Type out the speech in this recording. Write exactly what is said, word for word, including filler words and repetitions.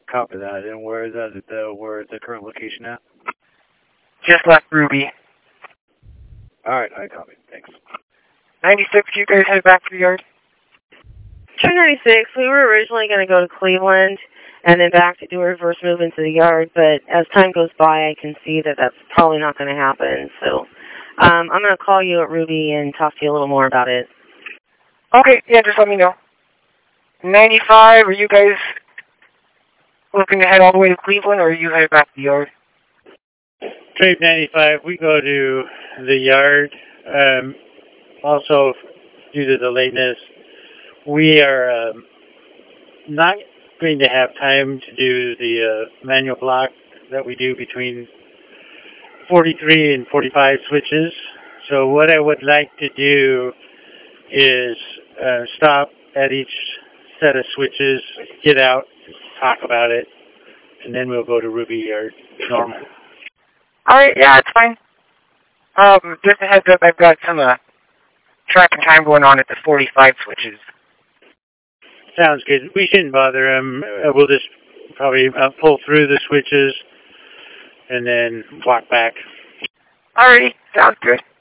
Copy that. And where is that? The, where is the current location at? Just left Ruby. Alright, I copy. Thanks. ninety-six, you guys head back to the yard? two ninety-six, we were originally going to go to Cleveland and then back to do a reverse move into the yard, but as time goes by, I can see that that's probably not going to happen. So um, I'm going to call you at Ruby and talk to you a little more about it. Okay, yeah, just let me know. ninety-five, are you guys looking to head all the way to Cleveland, or are you headed back to the yard? Trade ninety-five, we go to the yard. Um, also, due to the lateness, we are um, not going to have time to do the uh, manual block that we do between forty-three and forty-five switches. So what I would like to do is uh, stop at each set of switches, get out, talk about it, and then we'll go to Ruby Yard normal. Alright, yeah, it's fine. Um, just a heads up, I've got some uh, tracking time going on at the forty-five switches. Sounds good. We shouldn't bother them. Uh, we'll just probably uh, pull through the switches and then walk back. Alrighty, sounds good.